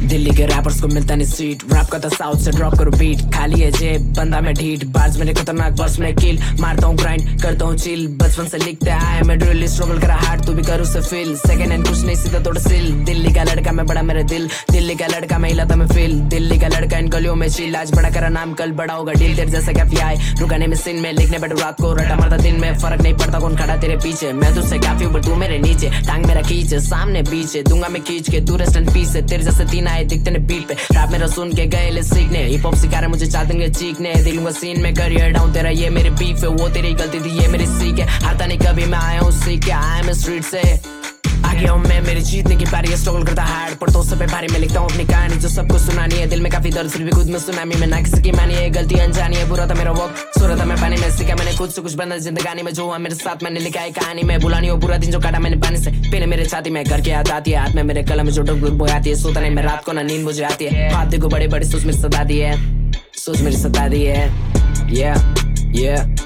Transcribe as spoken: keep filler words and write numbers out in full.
दिल्ली के रैपर्स को मिलता नहीं सीट, रैप करता साउथ से ड्रॉप करो बीट, खाली है जेब बंदा मैं ढीठ, बार्स मेरे खतरनाक बस में किल, मारता हूँ ग्राइंड करता हूँ चिल, बचपन से लिखते आए मैं ड्रिल, स्ट्रगल करा हार्ड तू भी कर उसे फील, सेकंड हैंड कुछ नहीं सीधा तोड़ सिल, दिल्ली का लड़का मैं बड़ा मेरा दिल, दिल्ली का लड़का मैं हिलाता मैं फील, दिल्ली का लड़का इन गलियों में चिल, आज बड़ा करा नाम कल बड़ा होगा डील, तेरे जैसा क्या फ्लाई रुकाने में सीन में, लिखने बैठो रात को रटा मारता दिन में, फर्क नहीं पड़ता कौन खड़ा तेरे पीछे, मैं तुझसे काफी ऊपर तू मेरे नीचे, टांग मेरा खींचे सामने पीछे दूंगा मैं खींच के, तू रेस्ट एंड पीस है, तेरे जैसे तीन आए दिखते ने बीट पे, रैप मेरा सुन के गए ले सीखने, हिप हॉप सिखा रहे मुझे चाहते हैं चीखने, दिलूंगा सीन में करियर डाउन तेरा ये मेरी बीफ है, वो तेरी गलती थी ये मेरी सीख है, हारता नहीं कभी मैं आया हूँ सीख के, आया मैं स्ट्रीट से आगे हूँ मैं, मेरी जीतने की बारी है, स्ट्रगल करता हार्ड पढ़ता हूँ सब पे भारी, मैं लिखता हूँ अपनी कहानी जो सबको सुनानी है, दिल में काफी दर्द फिर भी खुद में सुनामी में, ना किसी की मानी है गलती अनजानी है, बुरा था मेरा वक्त सूरत था मैं पानी में, सीखा मैंने खुद से कुछ बंदा जिंदगानी में, जो हुआ मेरे साथ मैंने लिखा है कहानी में, बुलानी हो बुरा दिन जो काटा मैंने पानी से, पीने मेरे छाती में घर के याद आती है, हाथ में मेरे कलम में जो डुक डुक आती है, सोता नहीं मैं रात को ना नींद मुझे आती है, हाथ देखो बड़े बड़े सोच मेरी सता दी है, सोच मेरी सता दी है, yeah yeah